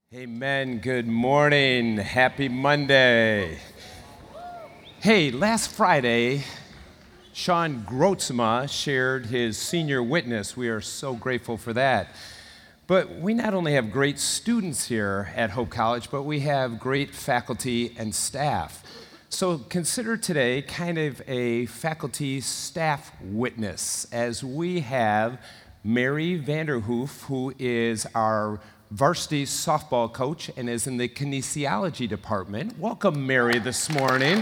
Amen. Good morning. Happy Monday. Hey, last Friday, Sean Grotzma shared his senior witness. We are so grateful for that. But we not only have great students here at Hope College, but we have great faculty and staff. So consider today kind of a faculty staff witness as we have Mary Vanderhoof, who is our varsity softball coach and is in the kinesiology department. Welcome, Mary, this morning.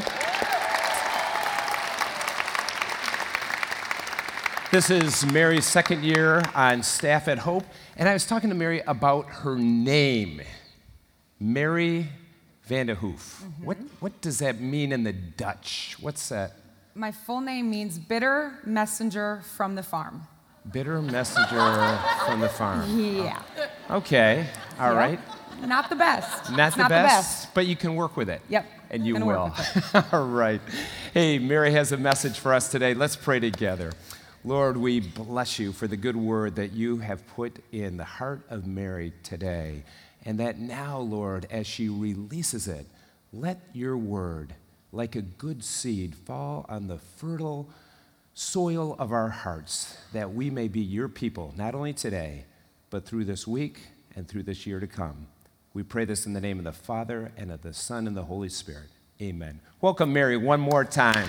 This is Mary's second year on staff at Hope, and I was talking to Mary about her name, Mary Vanderhoof. What does that mean in the Dutch? What's that? My full name means bitter messenger from the farm. Bitter messenger from the farm. Yeah. Okay, all right. Not the best. Not the best, but you can work with it. Yep. And you Gonna will. work with it. All right. Hey, Mary has a message for us today. Let's pray together. Lord, we bless you for the good word that you have put in the heart of Mary today. And that now, Lord, as she releases it, let your word, like a good seed, fall on the fertile soil of our hearts, that we may be your people, not only today, but through this week and through this year to come. We pray this in the name of the Father, and of the Son, and the Holy Spirit. Amen. Welcome, Mary, one more time.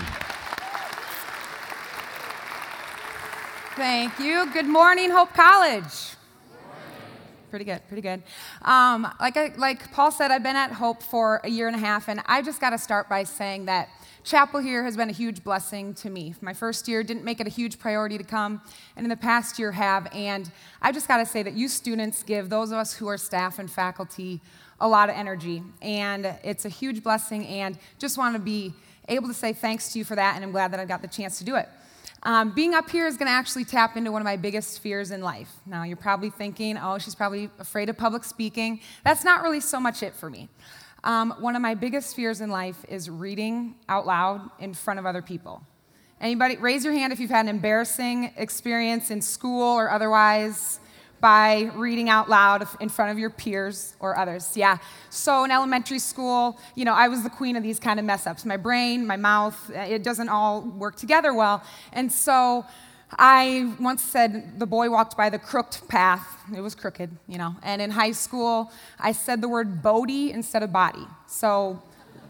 Thank you. Good morning, Hope College. Pretty good. Like Paul said, I've been at Hope for a year and a half, and I just got to start by saying that chapel here has been a huge blessing to me. My first year didn't make it a huge priority to come, and in the past year have, and I just got to say that you students give those of us who are staff and faculty a lot of energy, and it's a huge blessing, and just want to be able to say thanks to you for that, and I'm glad that I got the chance to do it. Being up here is going to actually tap into one of my biggest fears in life. Now, you're probably thinking, oh, she's probably afraid of public speaking. That's not really so much it for me. One of my biggest fears in life is reading out loud in front of other people. Anybody, raise your hand if you've had an embarrassing experience in school or otherwise by reading out loud in front of your peers or others. Yeah. So in elementary school, I was the queen of these kind of mess-ups. My brain, my mouth, it doesn't all work together well. And so I once said the boy walked by the crooked path. It was crooked, And in high school, I said the word Bodie instead of body. So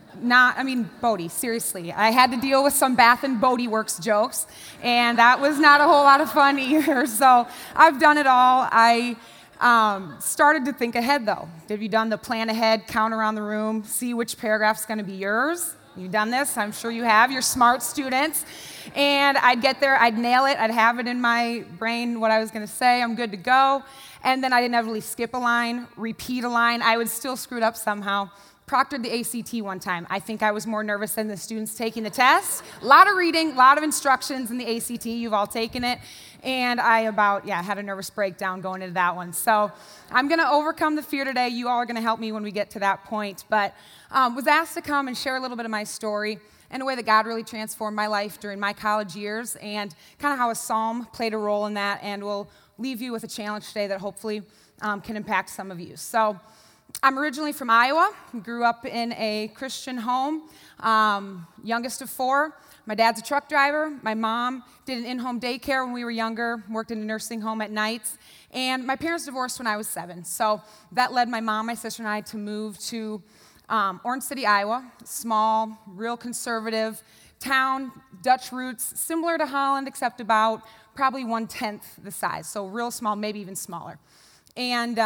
Bodie, seriously. I had to deal with some Bath and Bodie Works jokes, and that was not a whole lot of fun either. So I've done it all. I started to think ahead, though. Have you done the plan ahead, count around the room, see which paragraph's going to be yours? You've done this? I'm sure you have. You're smart students. And I'd get there, I'd nail it, I'd have it in my brain what I was going to say, I'm good to go. And then I'd inevitably skip a line, repeat a line. I would still screw it up somehow. Proctored the ACT one time. I think I was more nervous than the students taking the test. A lot of reading, a lot of instructions in the ACT. You've all taken it. And I had a nervous breakdown going into that one. So I'm going to overcome the fear today. You all are going to help me when we get to that point. But was asked to come and share a little bit of my story and a way that God really transformed my life during my college years, and kind of how a psalm played a role in that. And we'll leave you with a challenge today that hopefully can impact some of you. So I'm originally from Iowa, grew up in a Christian home, youngest of four. My dad's a truck driver. My mom did an in-home daycare when we were younger, worked in a nursing home at nights. And my parents divorced when I was 7. So that led my mom, my sister, and I to move to Orange City, Iowa, small, real conservative town, Dutch roots, similar to Holland, except about probably 1/10 the size. So real small, maybe even smaller. And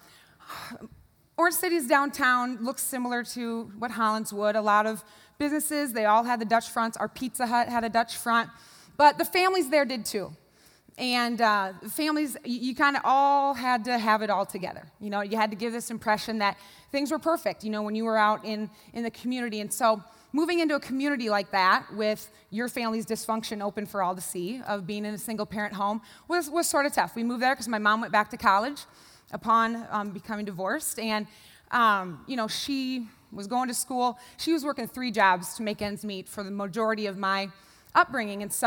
Orange City's downtown looks similar to what Holland's would. A lot of businesses, they all had the Dutch fronts. Our Pizza Hut had a Dutch front. But the families there did too. And families, you kind of all had to have it all together. You had to give this impression that things were perfect, when you were out in the community. And so moving into a community like that with your family's dysfunction open for all to see of being in a single-parent home was sort of tough. We moved there because my mom went back to college upon becoming divorced. And, she was going to school. She was working 3 jobs to make ends meet for the majority of my upbringing. And so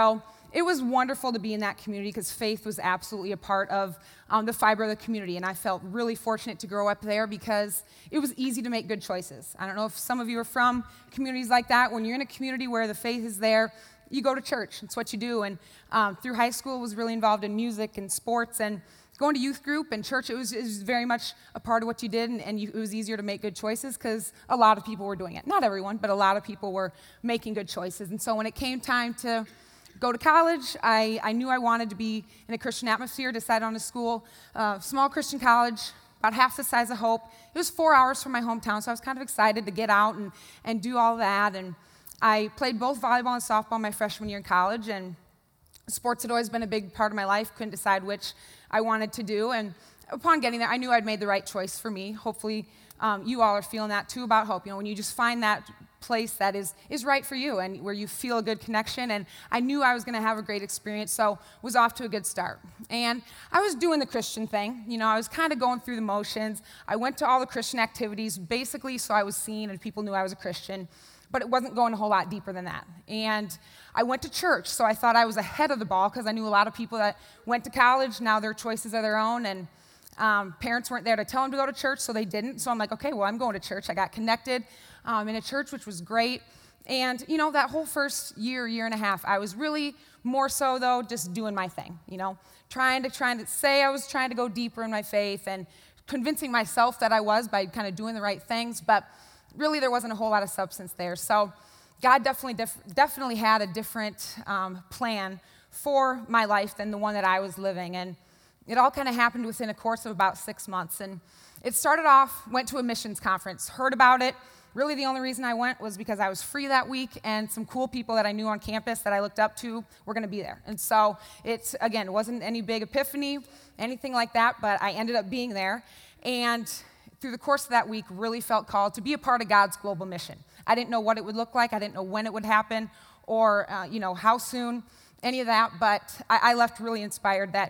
it was wonderful to be in that community because faith was absolutely a part of the fiber of the community. And I felt really fortunate to grow up there because it was easy to make good choices. I don't know if some of you are from communities like that. When you're in a community where the faith is there, you go to church. It's what you do. And through high school, I was really involved in music and sports and going to youth group and church. It was very much a part of what you did, and it was easier to make good choices because a lot of people were doing it. Not everyone, but a lot of people were making good choices. And so when it came time to go to college, I knew I wanted to be in a Christian atmosphere, decided on a school, small Christian college, about half the size of Hope. It was 4 hours from my hometown, so I was kind of excited to get out and do all that. And I played both volleyball and softball my freshman year in college, and sports had always been a big part of my life. Couldn't decide which I wanted to do. And upon getting there, I knew I'd made the right choice for me. Hopefully, you all are feeling that too about Hope. You know, when you just find that place that is right for you and where you feel a good connection. And I knew I was going to have a great experience, so was off to a good start. And I was doing the Christian thing. You know, I was kind of going through the motions. I went to all the Christian activities, basically so I was seen and people knew I was a Christian. But it wasn't going a whole lot deeper than that. And I went to church, so I thought I was ahead of the ball because I knew a lot of people that went to college. Now their choices are their own, and parents weren't there to tell them to go to church, so they didn't. So I'm like, okay, well, I'm going to church. I got connected in a church, which was great. And, you know, that whole first year and a half, I was really more so, though, just doing my thing, you know, trying to say I was trying to go deeper in my faith and convincing myself that I was by kind of doing the right things, but really there wasn't a whole lot of substance there. So God definitely had a different plan for my life than the one that I was living. And it all kind of happened within a course of about 6 months. And it started off, went to a missions conference, heard about it. Really the only reason I went was because I was free that week and some cool people that I knew on campus that I looked up to were going to be there. And so it wasn't any big epiphany, anything like that, but I ended up being there. And through the course of that week, really felt called to be a part of God's global mission. I didn't know what it would look like. I didn't know when it would happen or, how soon, any of that. But I left really inspired that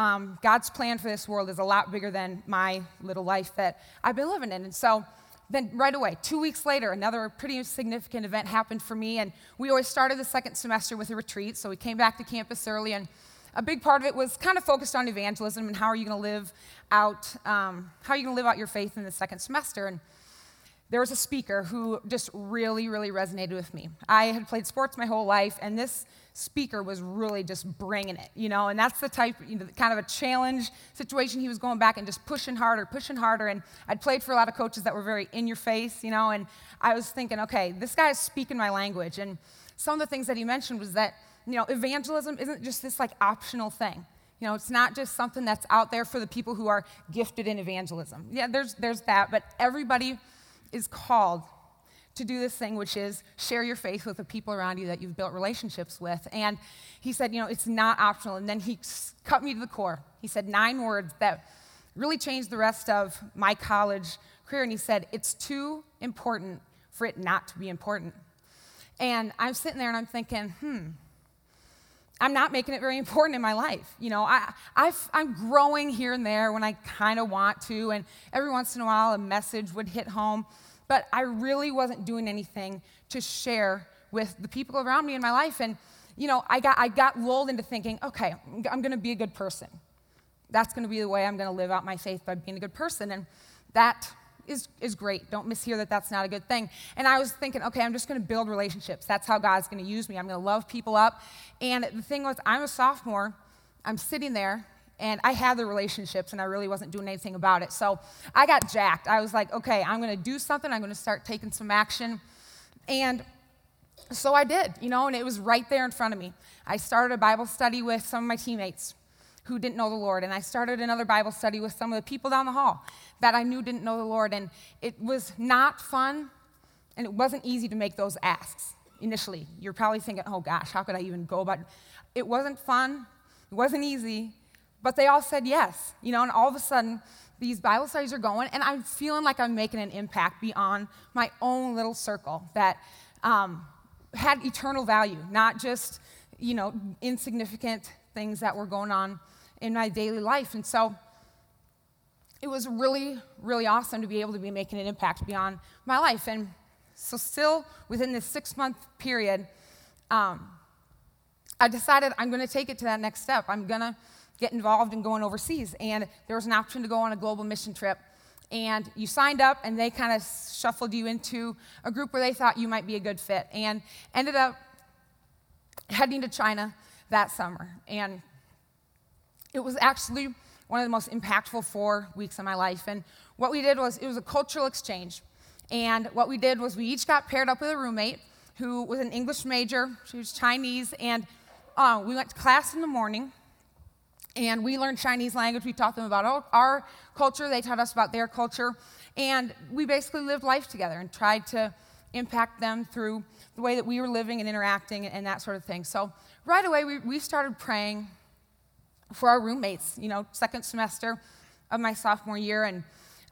God's plan for this world is a lot bigger than my little life that I've been living in. And so then right away, 2 weeks later, another pretty significant event happened for me. And we always started the second semester with a retreat. So we came back to campus early, and a big part of it was kind of focused on evangelism and how are you going to live out your faith in the second semester. And there was a speaker who just really, really resonated with me. I had played sports my whole life, and this speaker was really just bringing it, and that's the type, kind of a challenge situation. He was going back and just pushing harder, and I'd played for a lot of coaches that were very in your face, and I was thinking, okay, this guy is speaking my language. And some of the things that he mentioned was that evangelism isn't just this optional thing. It's not just something that's out there for the people who are gifted in evangelism. Yeah, there's that, but everybody is called to do this thing, which is share your faith with the people around you that you've built relationships with. And he said, it's not optional. And then he cut me to the core. He said 9 words that really changed the rest of my college career. And he said, it's too important for it not to be important. And I'm sitting there and I'm thinking, I'm not making it very important in my life. I'm growing here and there when I kind of want to, and every once in a while a message would hit home, but I really wasn't doing anything to share with the people around me in my life. And, I got lulled into thinking, okay, I'm going to be a good person. That's going to be the way I'm going to live out my faith, by being a good person. And that is great. Don't mishear that that's not a good thing. And I was thinking, okay, I'm just going to build relationships. That's how God's going to use me. I'm going to love people up. And the thing was, I'm a sophomore. I'm sitting there, and I had the relationships, and I really wasn't doing anything about it. So I got jacked. I was like, okay, I'm going to do something. I'm going to start taking some action. And so I did, and it was right there in front of me. I started a Bible study with some of my teammates who didn't know the Lord. And I started another Bible study with some of the people down the hall that I knew didn't know the Lord. And it was not fun, and it wasn't easy to make those asks initially. You're probably thinking, oh gosh, how could I even go about it? It wasn't fun, it wasn't easy, but they all said yes. And all of a sudden, these Bible studies are going, and I'm feeling like I'm making an impact beyond my own little circle that had eternal value, not just, insignificant things that were going on in my daily life. And so it was really, really awesome to be able to be making an impact beyond my life. And so still within this 6-month period, I decided I'm going to take it to that next step. I'm going to get involved in going overseas. And there was an option to go on a global mission trip. And you signed up, and they kind of shuffled you into a group where they thought you might be a good fit. And ended up heading to China that summer. And it was actually one of the most impactful 4 weeks of my life. And what we did was, it was a cultural exchange. And what we did was we each got paired up with a roommate who was an English major. She was Chinese. And we went to class in the morning. And we learned Chinese language. We taught them about our culture. They taught us about their culture. And we basically lived life together and tried to impact them through the way that we were living and interacting and that sort of thing. So right away, we started praying for our roommates, second semester of my sophomore year. And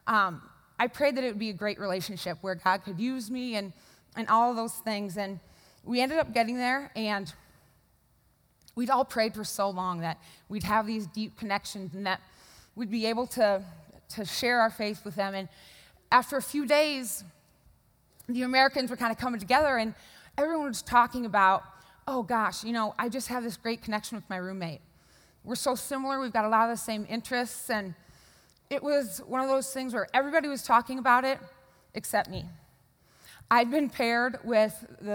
I prayed that it would be a great relationship where God could use me and all of those things. And we ended up getting there, and we'd all prayed for so long that we'd have these deep connections and that we'd be able to share our faith with them. And after a few days, the Americans were kind of coming together, and everyone was talking about, oh gosh, I just have this great connection with my roommate. We're so similar. We've got a lot of the same interests. And it was one of those things where everybody was talking about it except me. I'd been paired with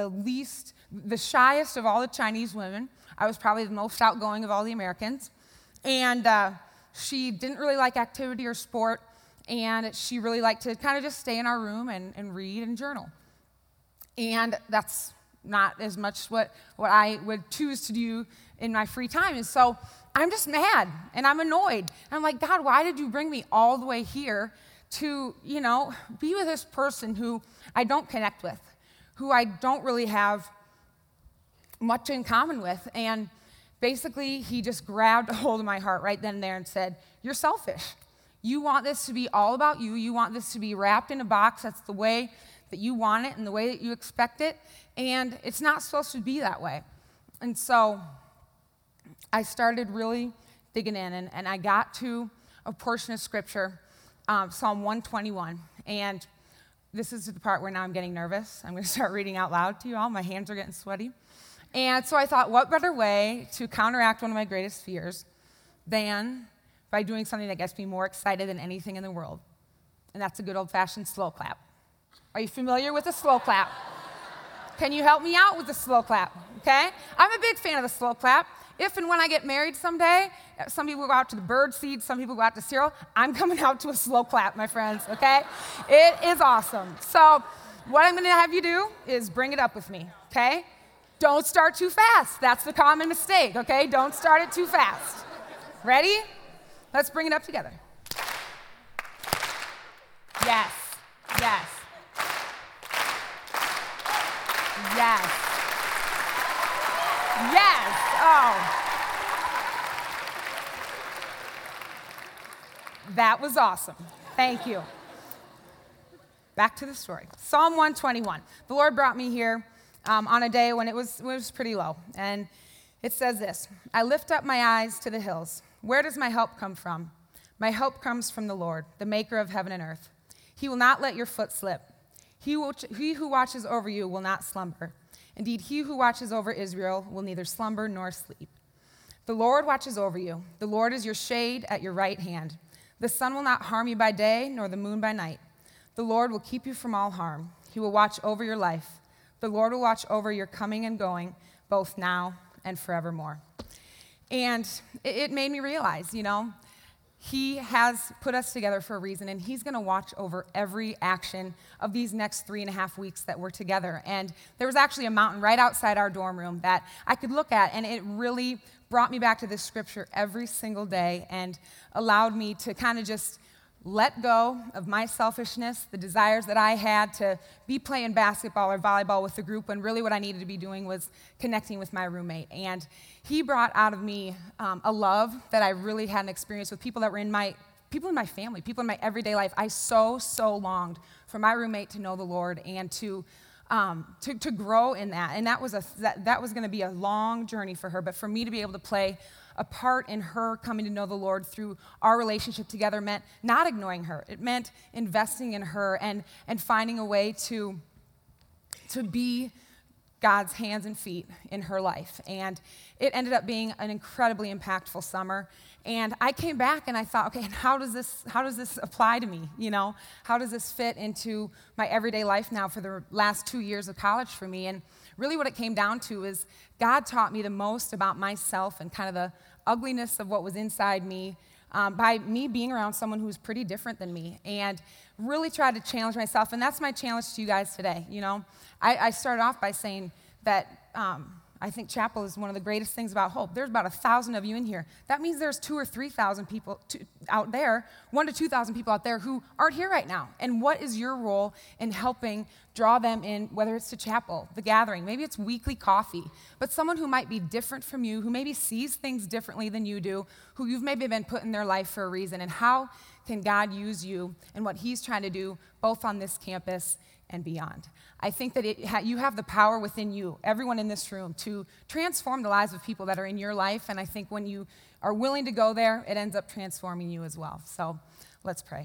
the shyest of all the Chinese women. I was probably the most outgoing of all the Americans. And she didn't really like activity or sport, and she really liked to kind of just stay in our room and read and journal. And that's not as much what I would choose to do in my free time. And so I'm just mad, and I'm annoyed. And I'm like, God, why did you bring me all the way here to, be with this person who I don't connect with, who I don't really have much in common with? And basically, he just grabbed a hold of my heart right then and there and said, you're selfish. You want this to be all about you. You want this to be wrapped in a box. That's the way that you want it and the way that you expect it. And it's not supposed to be that way. And so I started really digging in, and I got to a portion of Scripture, Psalm 121. And this is the part where now I'm getting nervous. I'm going to start reading out loud to you all. My hands are getting sweaty. And so I thought, what better way to counteract one of my greatest fears than by doing something that gets me more excited than anything in the world? And that's a good old-fashioned slow clap. Are you familiar with a slow clap? Can you help me out with the slow clap? Okay? I'm a big fan of the slow clap. If and when I get married someday, some people go out to the bird seed, some people go out to cereal. I'm coming out to a slow clap, my friends, okay? It is awesome. So what I'm going to have you do is bring it up with me, okay? Don't start too fast. That's the common mistake, okay? Don't start it too fast. Ready? Let's bring it up together. Yes, yes, yes, yes. Oh. That was awesome. Thank you. Back to the story. Psalm 121. The Lord brought me here on a day when it was pretty low. And it says this: I lift up my eyes to the hills. Where does my help come from? My help comes from the Lord, the maker of heaven and earth. He will not let your foot slip. He who watches over you will not slumber. Indeed, he who watches over Israel will neither slumber nor sleep. The Lord watches over you. The Lord is your shade at your right hand. The sun will not harm you by day, nor the moon by night. The Lord will keep you from all harm. He will watch over your life. The Lord will watch over your coming and going, both now and forevermore. And it made me realize, He has put us together for a reason, and He's going to watch over every action of these next 3.5 weeks that we're together. And there was actually a mountain right outside our dorm room that I could look at, and it really brought me back to this scripture every single day and allowed me to kind of just let go of my selfishness, the desires that I had to be playing basketball or volleyball with the group, when really what I needed to be doing was connecting with my roommate. And he brought out of me a love that I really hadn't experienced with people that were in my family, people in my everyday life. I so longed for my roommate to know the Lord and to grow in that. And that was going to be a long journey for her, but for me to be able to play a part in her coming to know the Lord through our relationship together meant not ignoring her. It meant investing in her and finding a way to be God's hands and feet in her life. And it ended up being an incredibly impactful summer. And I came back and I thought, okay, and how does this apply to me? You know, how does this fit into my everyday life now for the last 2 years of college for me? And really what it came down to is God taught me the most about myself and kind of the ugliness of what was inside me by me being around someone who was pretty different than me, and really tried to challenge myself. And that's my challenge to you guys today. You know, I started off by saying that I think Chapel is one of the greatest things about Hope. There's about 1,000 of you in here. That means there's 2,000 or 3,000 people out there, 1,000 to 2,000 people out there who aren't here right now. And what is your role in helping draw them in, whether it's to Chapel, the gathering, maybe it's weekly coffee, but someone who might be different from you, who maybe sees things differently than you do, who you've maybe been put in their life for a reason, and how can God use you and what he's trying to do both on this campus and beyond. I think that you have the power within you, everyone in this room, to transform the lives of people that are in your life, and I think when you are willing to go there, it ends up transforming you as well. So let's pray.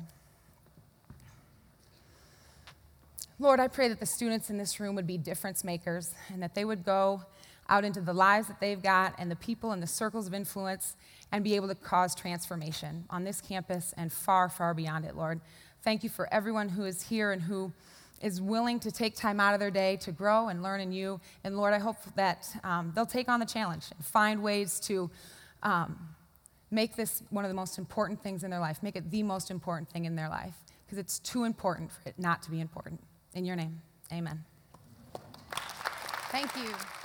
Lord, I pray that the students in this room would be difference makers and that they would go out into the lives that they've got and the people and the circles of influence and be able to cause transformation on this campus and far, far beyond it, Lord. Thank you for everyone who is here and who is willing to take time out of their day to grow and learn in you. And Lord, I hope that they'll take on the challenge and find ways to make this one of the most important things in their life, make it the most important thing in their life, because it's too important for it not to be important. In your name, amen. Thank you.